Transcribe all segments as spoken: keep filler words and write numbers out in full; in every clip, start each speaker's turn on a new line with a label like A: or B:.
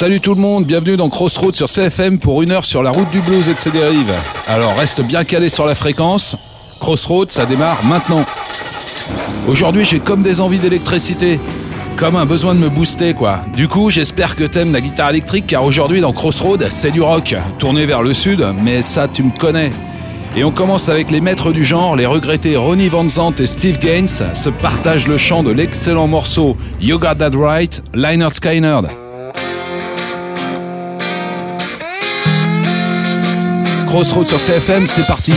A: Salut tout le monde, bienvenue dans Crossroads sur C F M pour une heure sur la route du blues et de ses dérives. Alors reste bien calé sur la fréquence. Crossroads, ça démarre maintenant. Aujourd'hui, j'ai comme des envies d'électricité, comme un besoin de me booster quoi. Du coup, j'espère que t'aimes la guitare électrique car aujourd'hui dans Crossroads, c'est du rock, tourné vers le sud, mais ça tu me connais. Et on commence avec les maîtres du genre, les regrettés Ronnie Van Zant et Steve Gaines se partagent le chant de l'excellent morceau You Got That Right, Lynyrd Skynyrd. Crossroads sur C F M, c'est parti.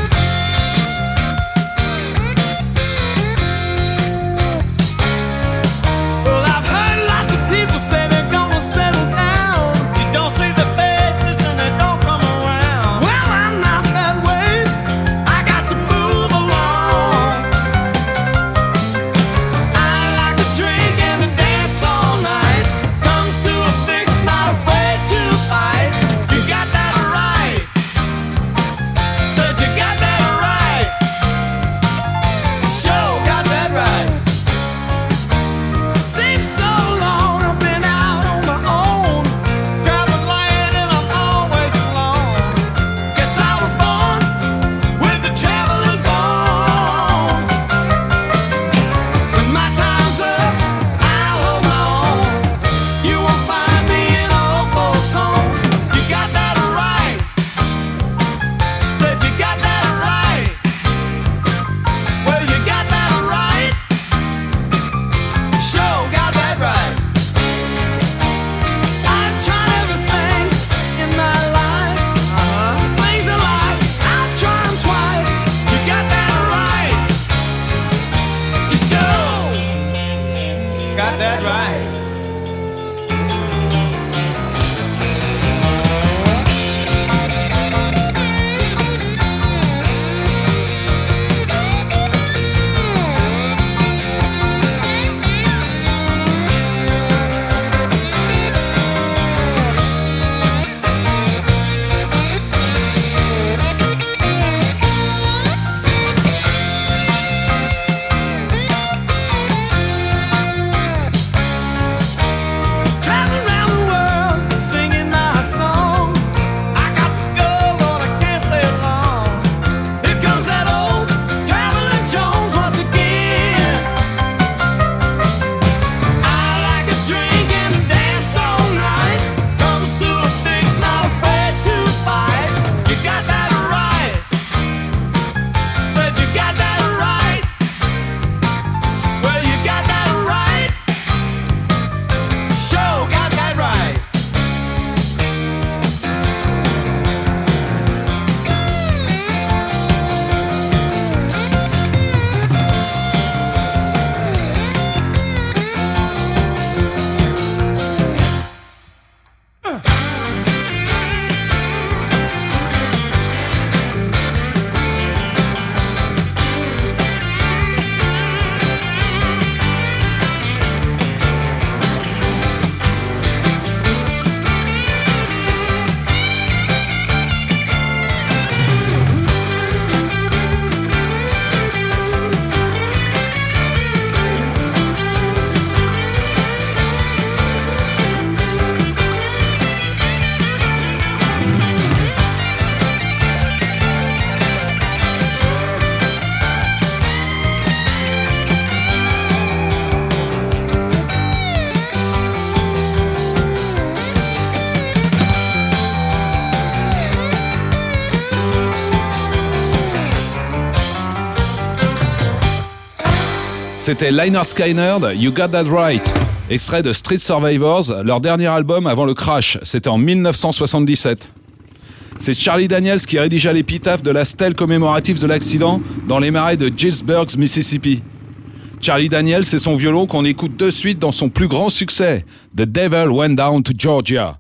A: C'était Lynyrd Skynyrd, You Got That Right, extrait de Street Survivors, leur dernier album avant le crash, c'était en dix-neuf cent soixante-dix-sept. C'est Charlie Daniels qui rédigea l'épitaphe de la stèle commémorative de l'accident dans les marais de Gillsburg, Mississippi. Charlie Daniels, c'est son violon qu'on écoute de suite dans son plus grand succès, The Devil Went Down to Georgia.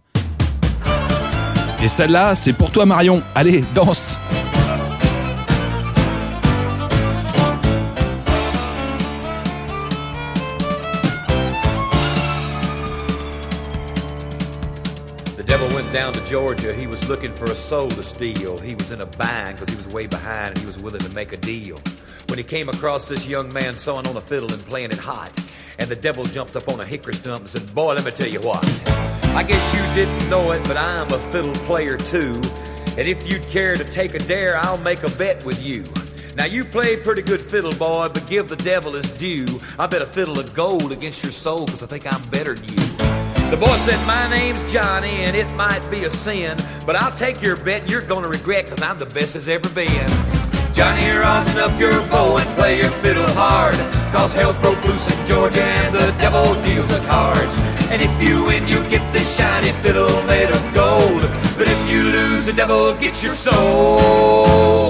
A: Et celle-là, c'est pour toi Marion, allez, danse!
B: Down to Georgia, he was looking for a soul to steal. He was in a bind because he was way behind and he was willing to make a deal. When he came across this young man sawing on a fiddle and playing it hot, and the devil jumped up on a hickory stump and said, boy, let me tell you what. I guess you didn't know it, but I'm a fiddle player too. And if you'd care to take a dare, I'll make a bet with you. Now you play pretty good fiddle, boy, but give the devil his due. I bet a fiddle of gold against your soul, cause I think I'm better than you. The boy said, my name's Johnny, and it might be a sin, but I'll take your bet and you're gonna regret, cause I'm the best as ever been. Johnny, rosin up your bow and play your fiddle hard, cause hell's broke loose in Georgia and the devil deals the cards. And if you win, you get this shiny fiddle made of gold, but if you lose, the devil gets your soul.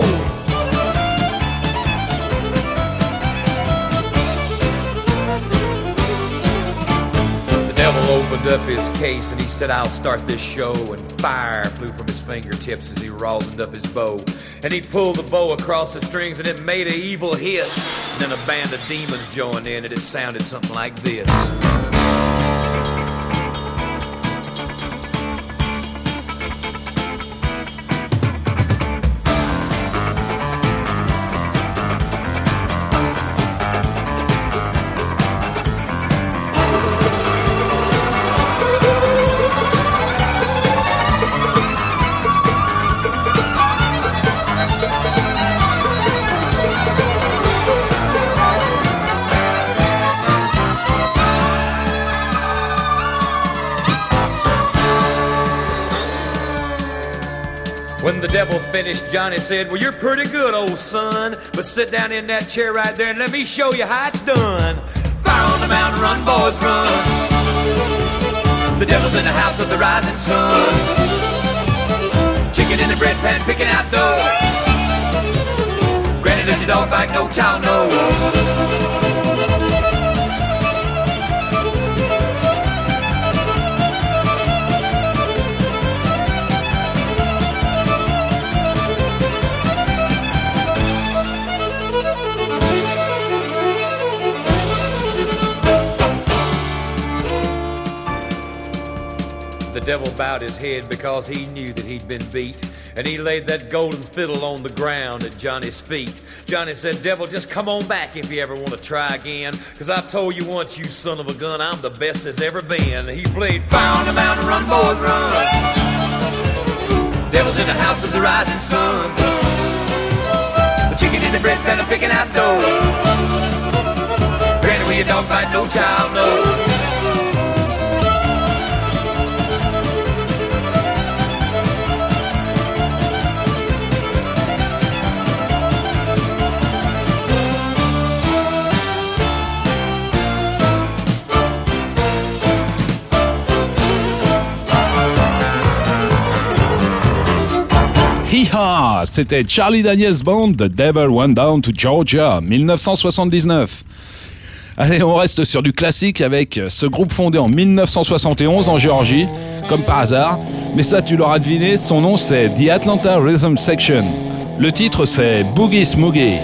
B: The devil opened up his case and he said, I'll start this show, and fire flew from his fingertips as he rosined up his bow. And he pulled the bow across the strings and it made an evil hiss. And then a band of demons joined in and it sounded something like this. When the devil finished, Johnny said, well, you're pretty good, old son, but sit down in that chair right there and let me show you how it's done. Fire on the mountain, run, boys, run. The devil's in the house of the rising sun. Chicken in the bread pan, picking out dough. Granny, does your dog bite? No child, no. The devil bowed his head because he knew that he'd been beat, and he laid that golden fiddle on the ground at Johnny's feet. Johnny said, devil, just come on back if you ever want to try again, cause I told you once, you son of a gun, I'm the best there's ever been. He played fire on the mountain, run, boys, run. Devil's in the house of the rising sun. The chicken in the bread pan, I'm picking out dough. Granny, will your dog bite? No child, no.
A: Hi-ha! C'était Charlie Daniels Band, The Devil Went Down to Georgia, dix-neuf cent soixante-dix-neuf. Allez, on reste sur du classique avec ce groupe fondé en dix-neuf cent soixante et onze en Géorgie, comme par hasard. Mais ça, tu l'auras deviné, son nom c'est The Atlanta Rhythm Section. Le titre c'est Boogie Smoogie.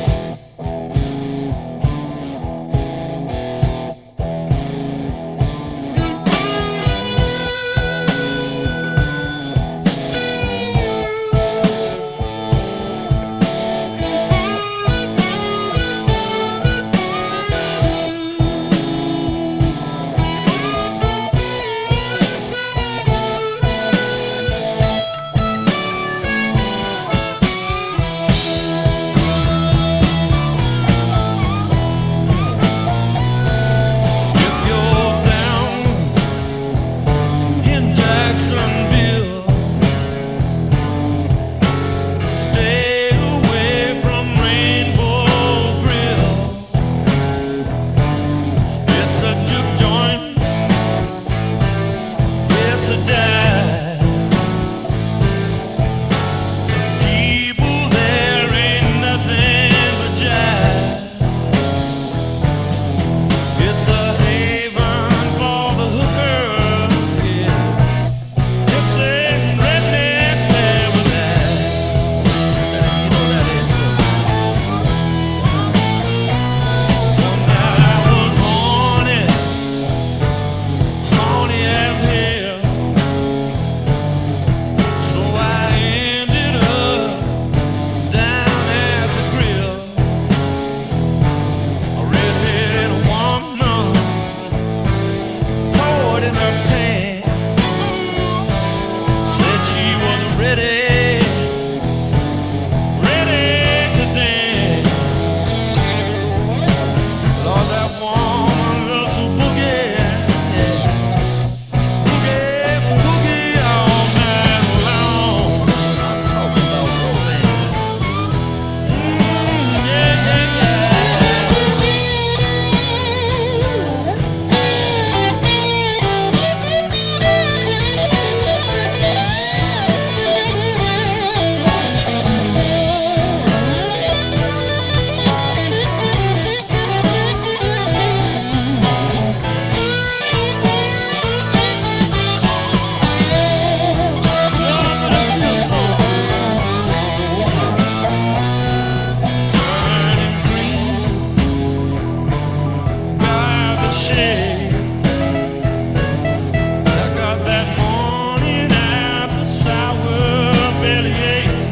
C: shakes. I got that morning after sour bellyache,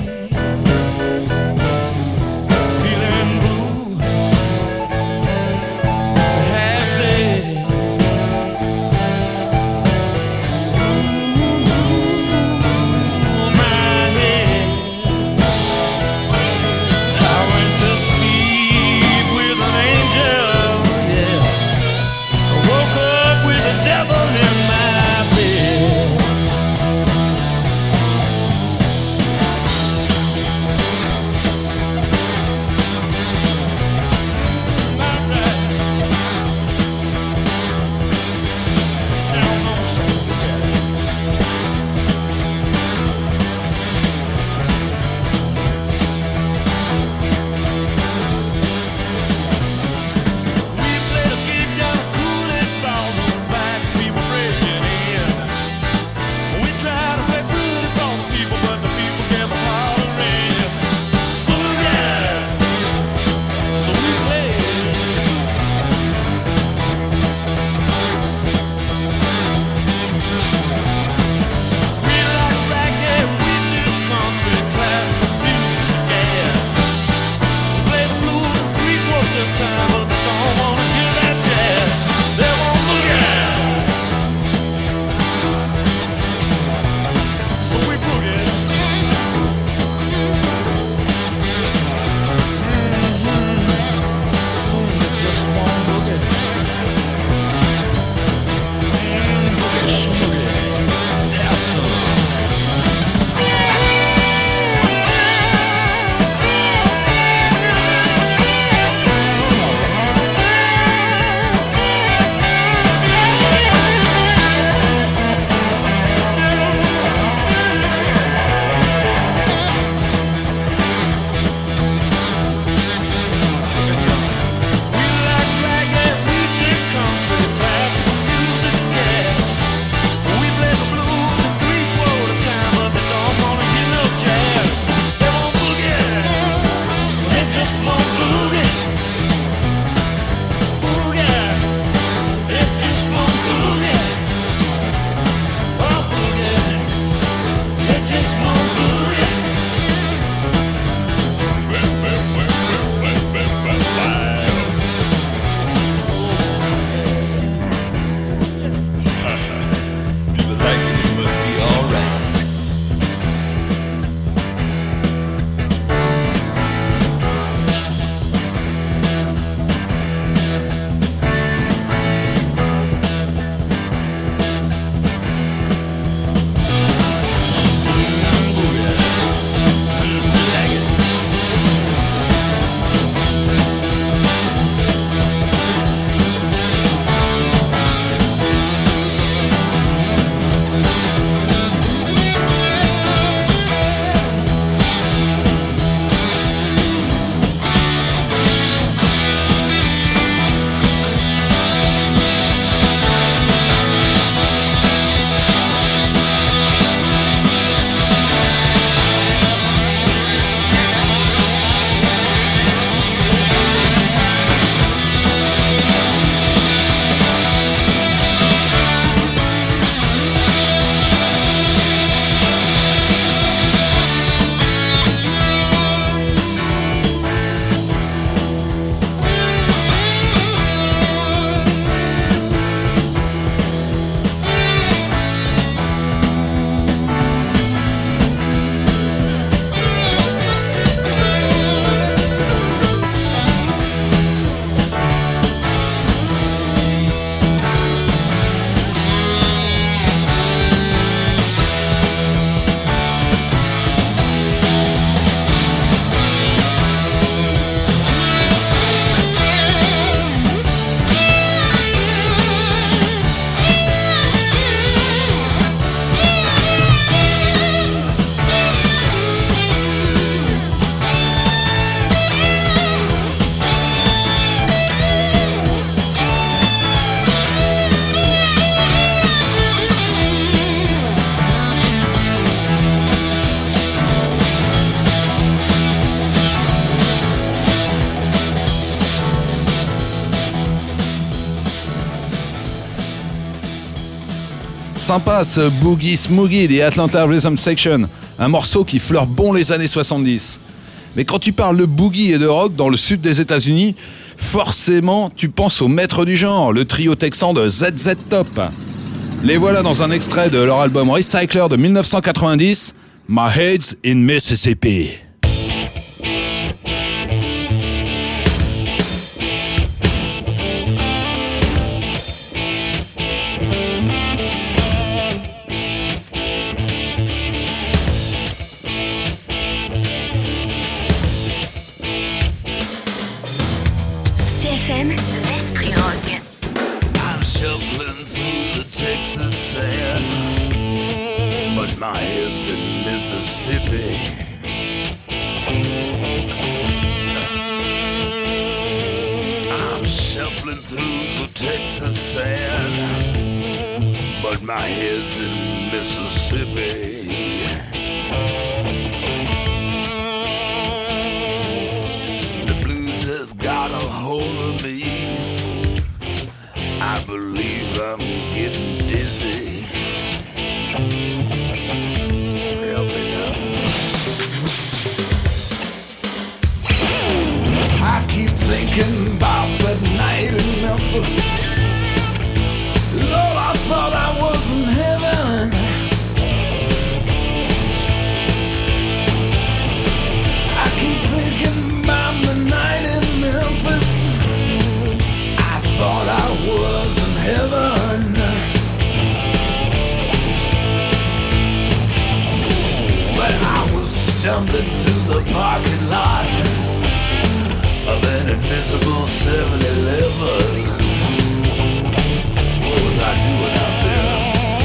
C: feeling blue, half dead. Ooh, my head. I went to sleep with an angel, yeah. I woke
A: Sympa ce Boogie Smoogie des Atlanta Rhythm Section, un morceau qui fleure bon les années soixante-dix. Mais quand tu parles de boogie et de rock dans le sud des États-Unis, forcément tu penses au maître du genre, le trio texan de Z Z Top. Les voilà dans un extrait de leur album Recycler de dix-neuf cent quatre-vingt-dix, My Head's in Mississippi.
D: L'esprit rock.
C: I'm shuffling through the Texas sand, but my head's in Mississippi. I'm shuffling through the Texas sand, but my head's in Mississippi. Got a hold of me. I believe I'm getting dizzy. Help me now. I keep thinking about that night in Memphis. Lord, I thought I was in heaven. I keep thinking about the night in Memphis. I thought I was in heaven. But I was stumbling through the parking lot of an invisible seven eleven. What was I doing out there?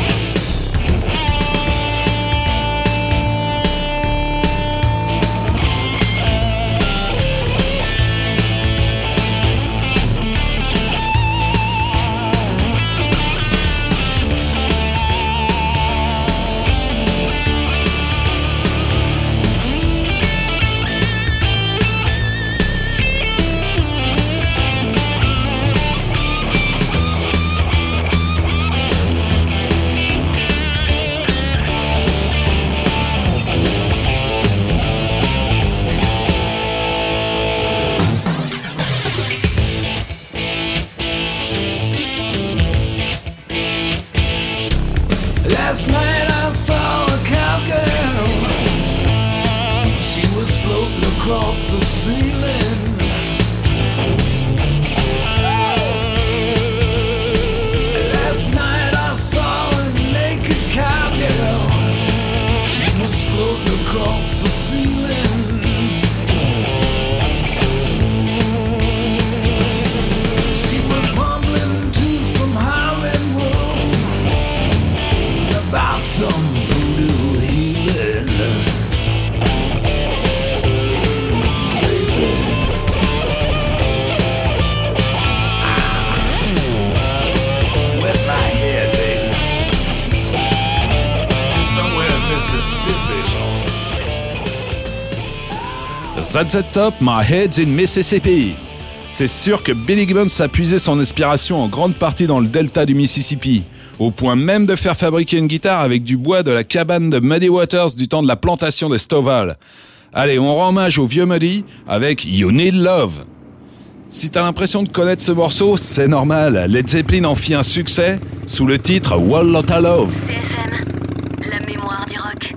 C: Last night I saw a cowgirl. She was floating across the ceiling. Last night I saw a naked cowgirl. She was floating across the ceiling. She was mumbling to some howling wolf about some voodoo healing. Where's my head, baby? Somewhere in Mississippi.
A: Z Z Top, My Head's in Mississippi. C'est sûr que Billy Gibbons a puisé son inspiration en grande partie dans le delta du Mississippi, au point même de faire fabriquer une guitare avec du bois de la cabane de Muddy Waters du temps de la plantation des Stovall. Allez, on rend hommage au vieux Muddy avec You Need Love. Si t'as l'impression de connaître ce morceau, c'est normal. Led Zeppelin en fit un succès sous le titre Whole Lotta Love.
D: C F M, la mémoire du rock.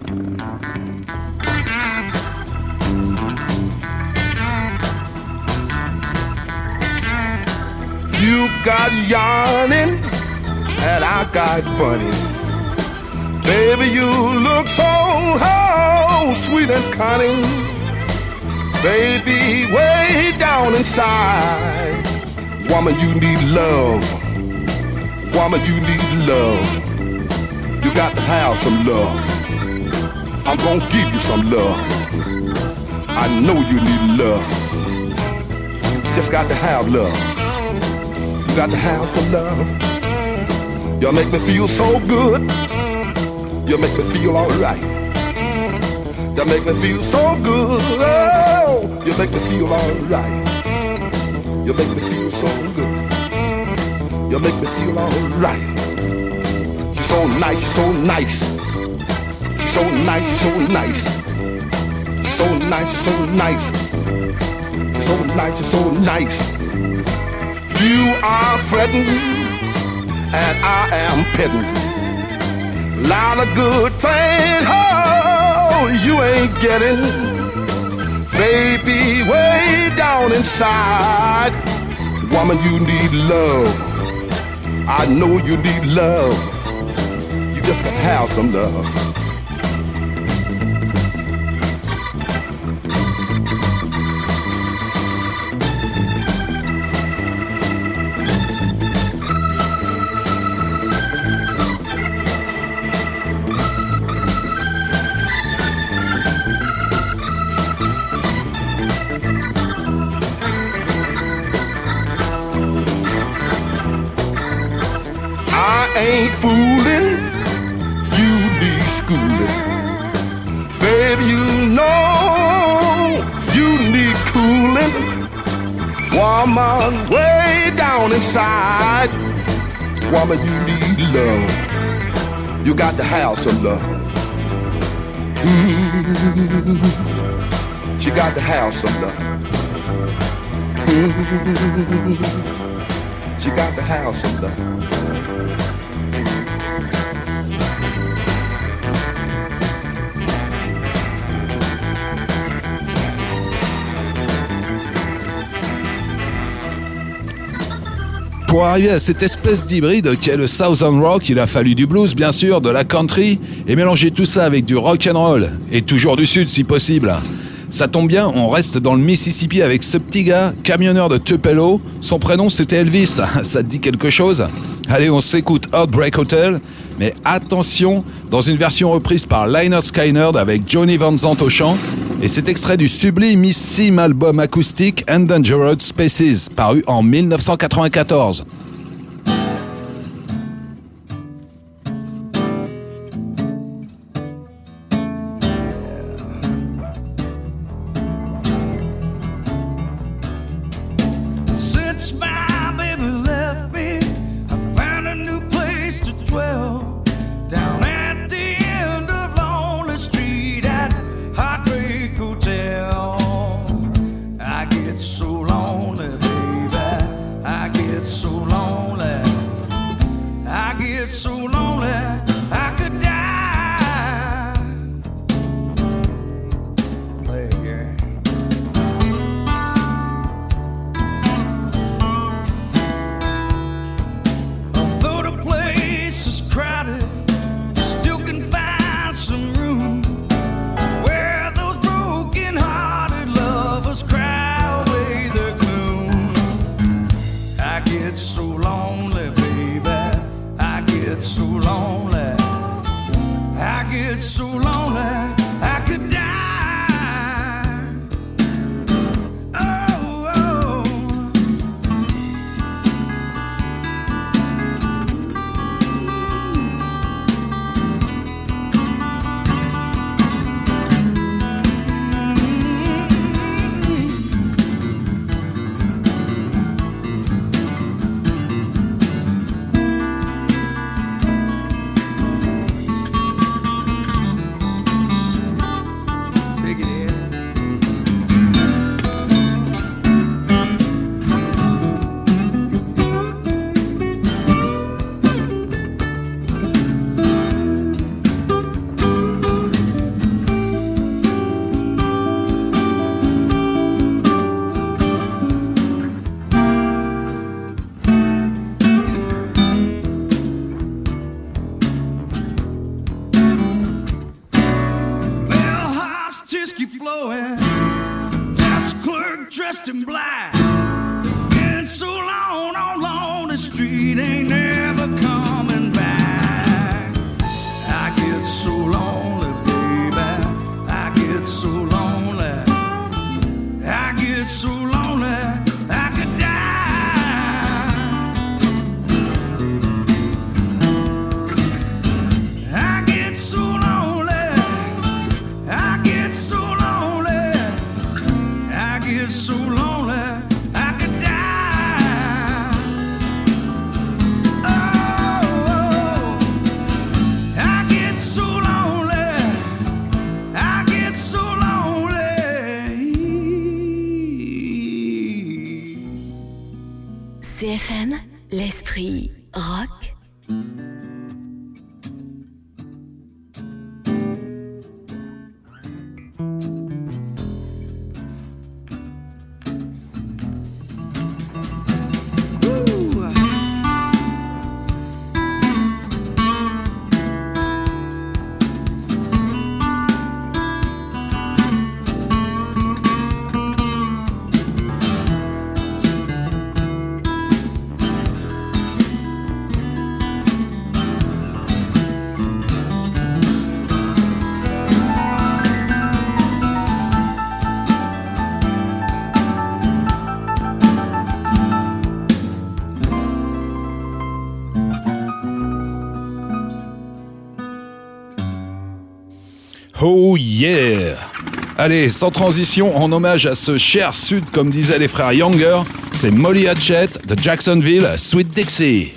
E: You got yarning and I got bunny. Baby, you look so oh, sweet and cunning. Baby, way down inside, woman, you need love. Woman, you need love. You got to have some love. I'm gonna give you some love. I know you need love. Just got to have love. You got to have some love. You make me feel so good. You make me feel alright. You make me feel so good. Oh, you make me feel alright. You make me feel so good. You make me feel alright. You She's so nice, she's so nice. She's so nice, she's so nice. She's so nice, she's so nice. She's so nice, she's so nice. You are fretting, and I am petting. Lot of good things, oh, you ain't getting. Baby, way down inside, woman, you need love. I know you need love. You just gotta have some love. Ain't fooling, you need schooling. Baby, you know you need cooling. Woman, way down inside, woman, you need love. You got to have some love. Mm-hmm. She got to have some love. Mm-hmm. She got to have some love.
A: Pour arriver à cette espèce d'hybride qui est le Southern Rock, il a fallu du blues bien sûr, de la country et mélanger tout ça avec du rock and roll et toujours du sud si possible. Ça tombe bien, on reste dans le Mississippi avec ce petit gars, camionneur de Tupelo. Son prénom c'était Elvis, ça te dit quelque chose? Allez, on s'écoute Heartbreak Hotel, mais attention, dans une version reprise par Lynyrd Skynyrd avec Johnny Van Zant au chant. Et c'est extrait du sublimissime album acoustique Endangered Species, paru en dix-neuf cent quatre-vingt-quatorze.
C: So lonely I could die.
D: C F M, l'esprit rock.
A: Oh yeah! Allez, sans transition, en hommage à ce cher Sud, comme disaient les frères Younger, c'est Molly Hatchet de Jacksonville, Sweet Dixie.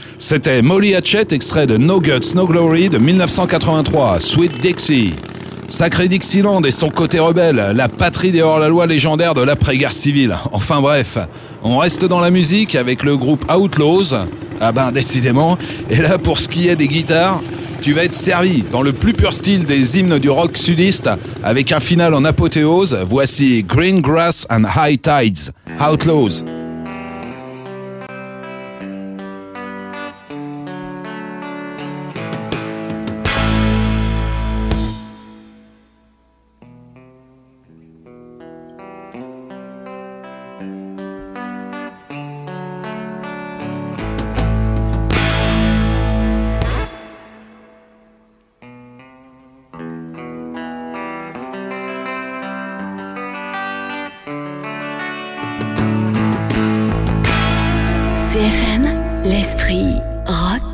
A: C'était Molly Hatchet, extrait de No Guts, No Glory de mille neuf cent quatre-vingt-trois, Sweet Dixie. Sacré Dixieland et son côté rebelle, la patrie des hors-la-loi légendaires de l'après-guerre civile. Enfin bref, on reste dans la musique avec le groupe Outlaws. Ah ben décidément, et là pour ce qui est des guitares, tu vas être servi dans le plus pur style des hymnes du rock sudiste avec un final en apothéose. Voici Green Grass and High Tides, Outlaws.
D: C F M, l'esprit rock.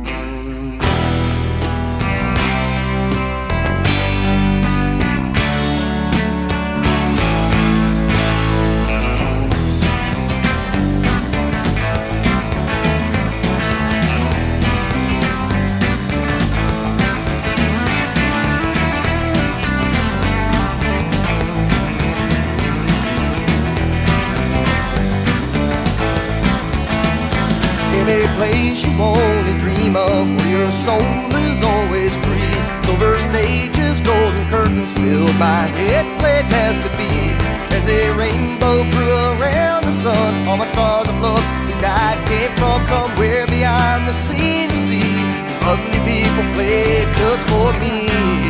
F: Any place you only dream of, where your soul is always free. Silver stages, golden curtains filled my head, played as could be. As a rainbow grew around the sun, all my stars of love who died came from somewhere beyond the sea to see. These lovely people played just for me.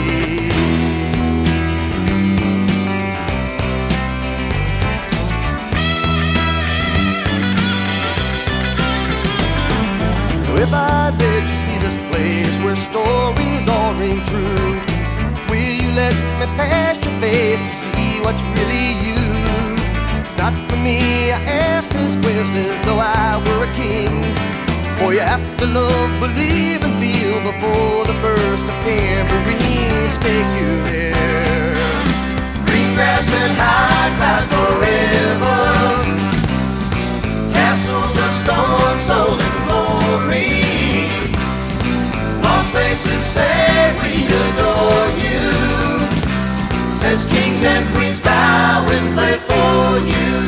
F: If I let you see this place where stories all ring true, will you let me past your face to see what's really you? It's not for me, I ask this question as though I were a king. Boy, you have to love, believe and feel before the burst of tambourines take you there. Green grass and high clouds forever, castles of stone sold in glory. Lost faces say we adore you, as kings and queens bow and play for you.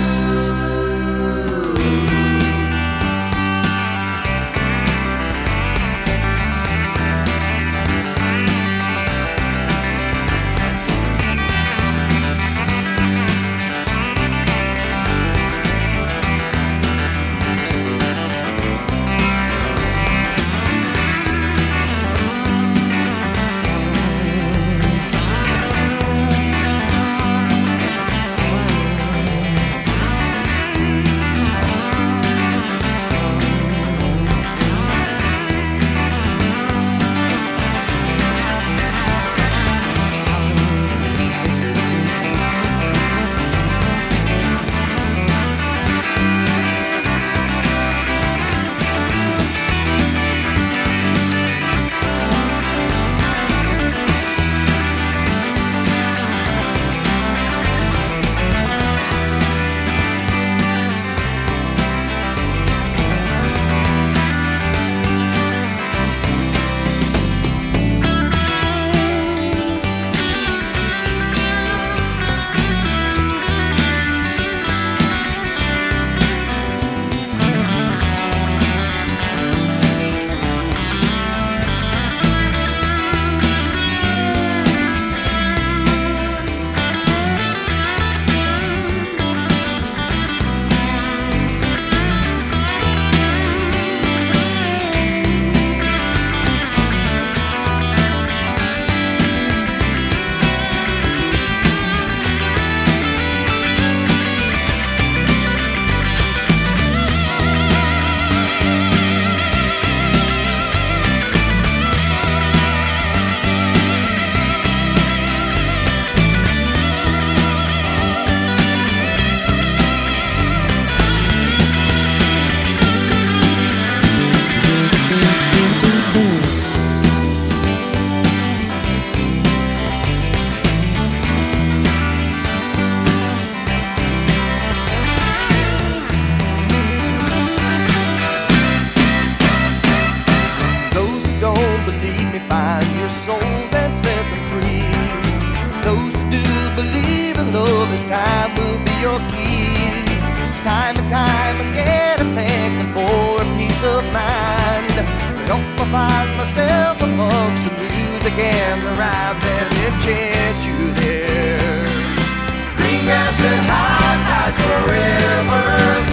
C: said high tides forever.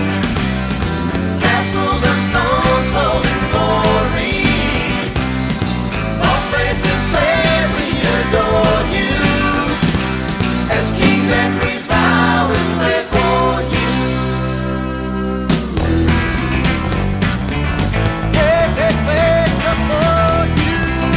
C: Castles of stone, slowly glory. Lost faces say we adore you. As kings and queens bow and pray for you. Yeah, they play just for you.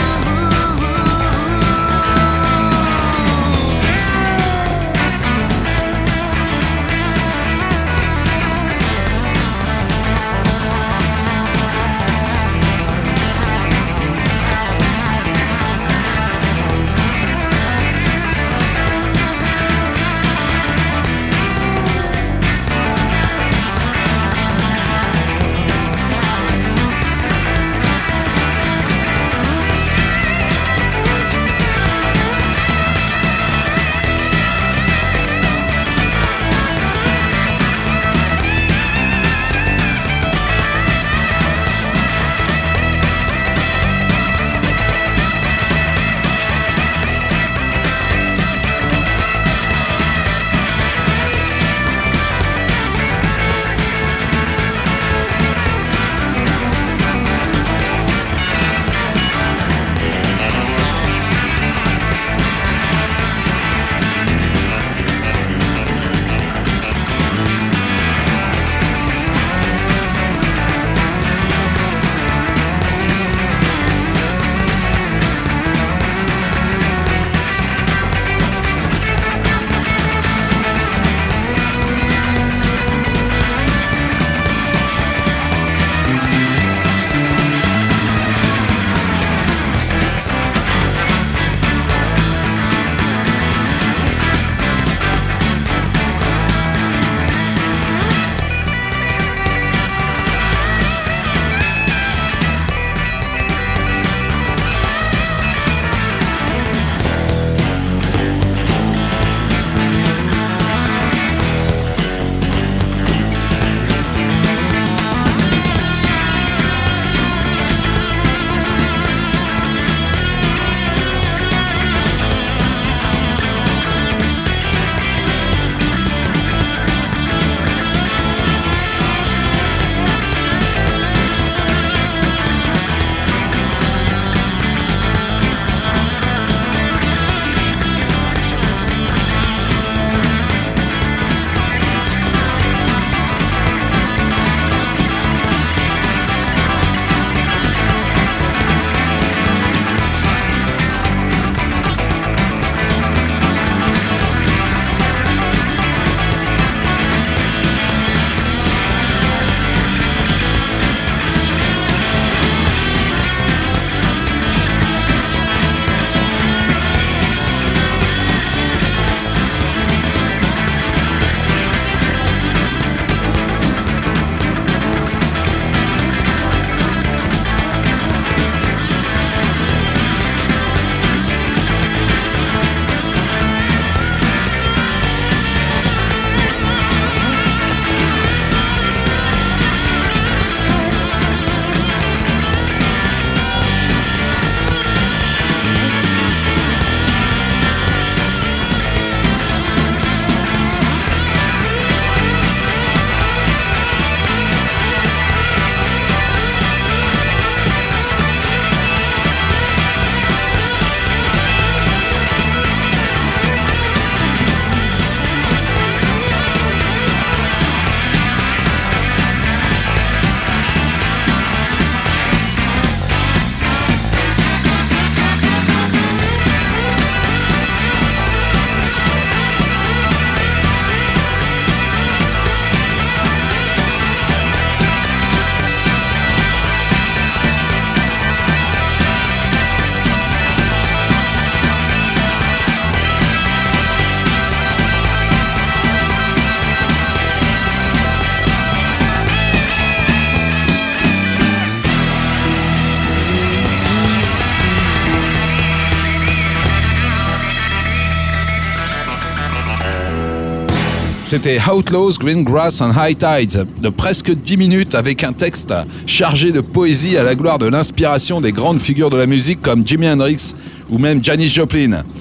A: C'était Outlaws, Green Grass and High Tides, de presque dix minutes avec un texte chargé de poésie à la gloire de l'inspiration des grandes figures de la musique comme Jimi Hendrix ou même Janis Joplin.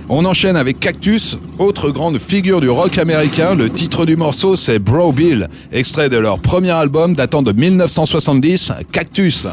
A: On enchaîne avec Cactus, autre grande figure du rock américain. Le titre du morceau, c'est Bro Bill, extrait de leur premier album datant de mille neuf cent soixante-dix, Cactus.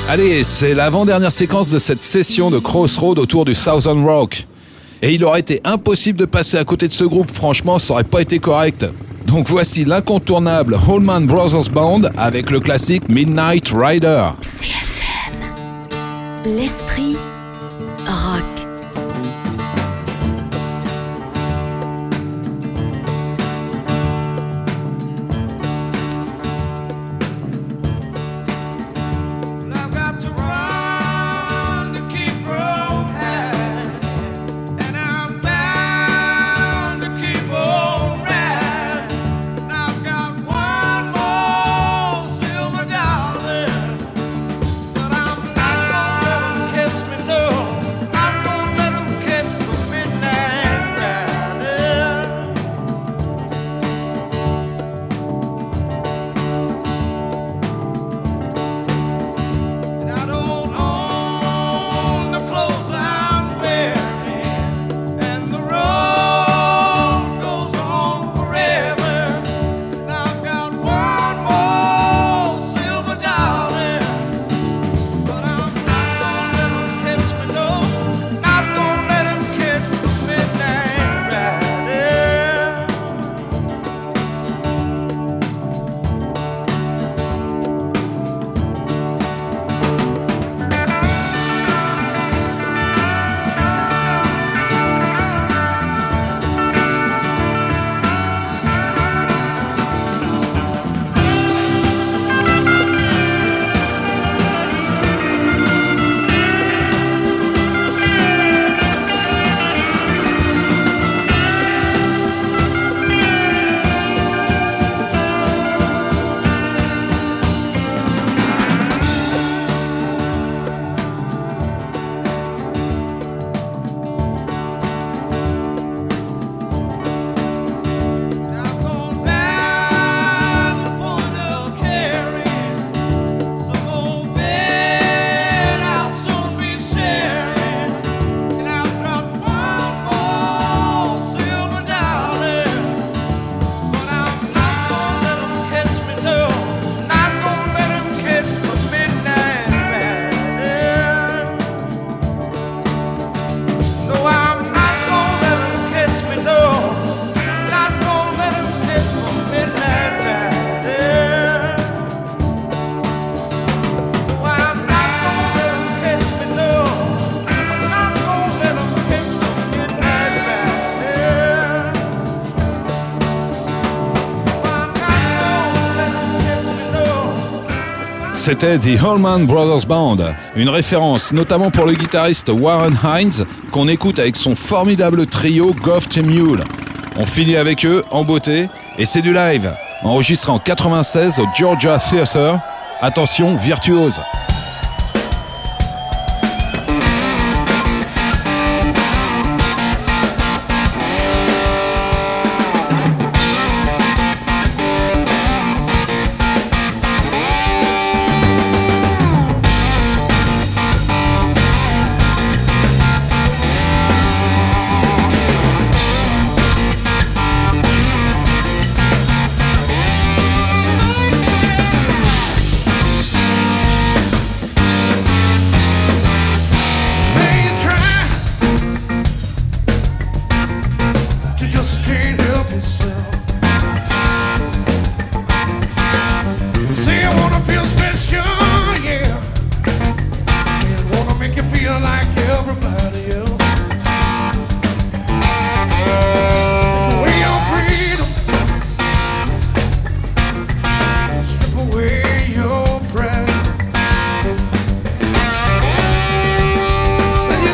A: Allez, c'est l'avant-dernière séquence de cette session de Crossroad autour du Southern Rock. Et il aurait été impossible de passer à côté de ce groupe, franchement, ça aurait pas été correct. Donc voici l'incontournable Allman Brothers Band avec le classique Midnight Rider.
D: C F M, l'esprit rock.
A: C'était The Allman Brothers Band, une référence notamment pour le guitariste Warren Hines qu'on écoute avec son formidable trio Goff Mule. On finit avec eux en beauté et c'est du live, enregistré en quatre-vingt-seize au Georgia Theatre. Attention, virtuose.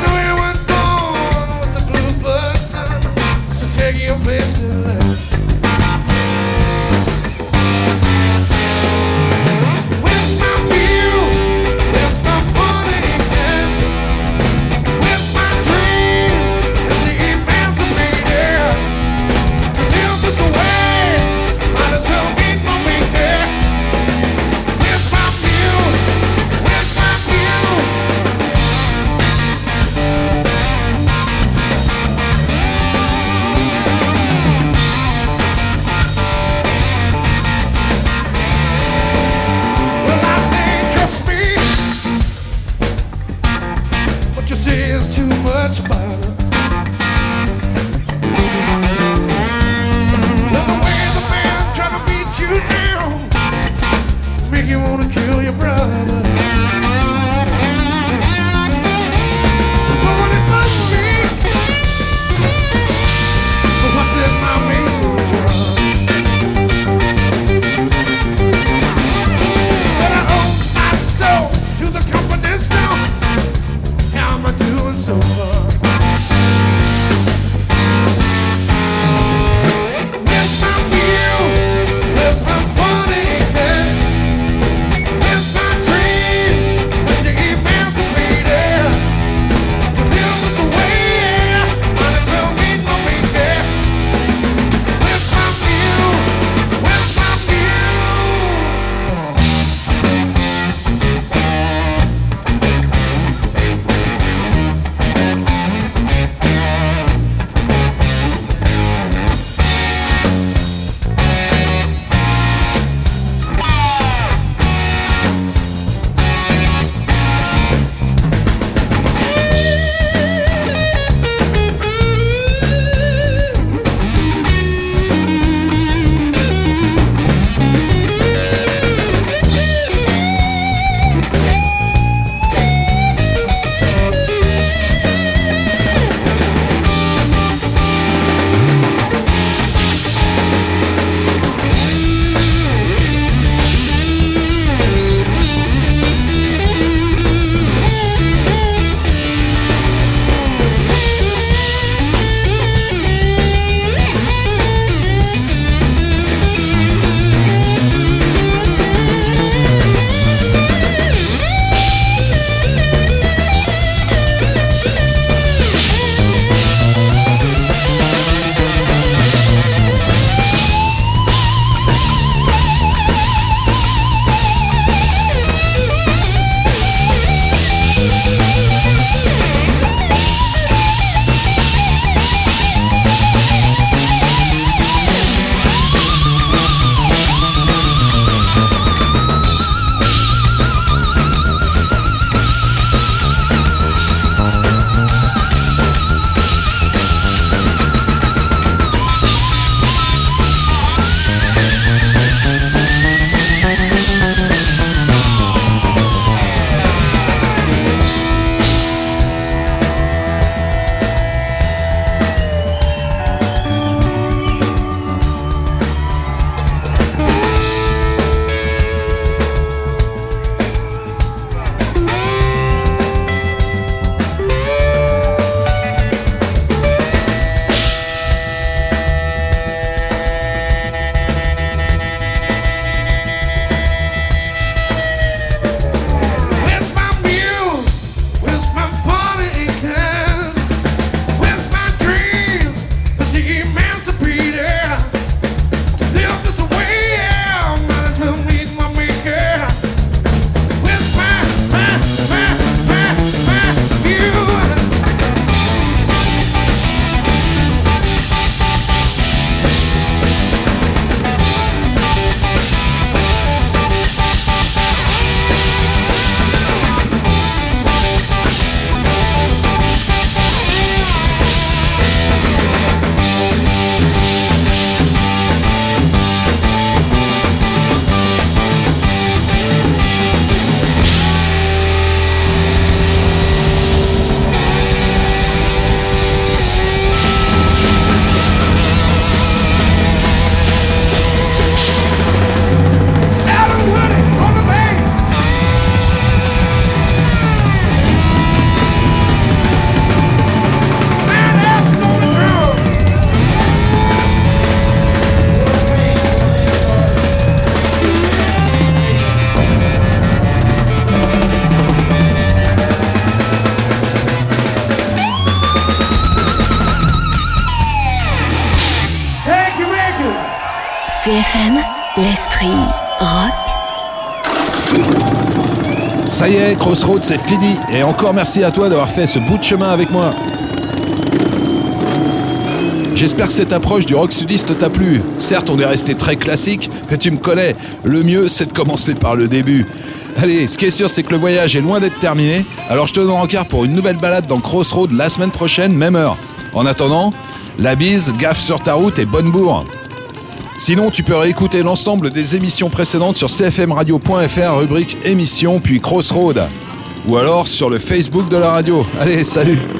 G: Take your place in life.
D: C F M, l'esprit rock.
A: Ça y est, Crossroads, c'est fini. Et encore merci à toi d'avoir fait ce bout de chemin avec moi. J'espère que cette approche du rock sudiste t'a plu. Certes, on est resté très classique, mais tu me connais. Le mieux, c'est de commencer par le début. Allez, ce qui est sûr, c'est que le voyage est loin d'être terminé. Alors je te donne rencard pour une nouvelle balade dans Crossroads la semaine prochaine, même heure. En attendant, la bise, gaffe sur ta route et bonne bourre. Sinon, tu peux réécouter l'ensemble des émissions précédentes sur c f m radio point f r, rubrique émissions, puis Crossroads. Ou alors sur le Facebook de la radio. Allez, salut!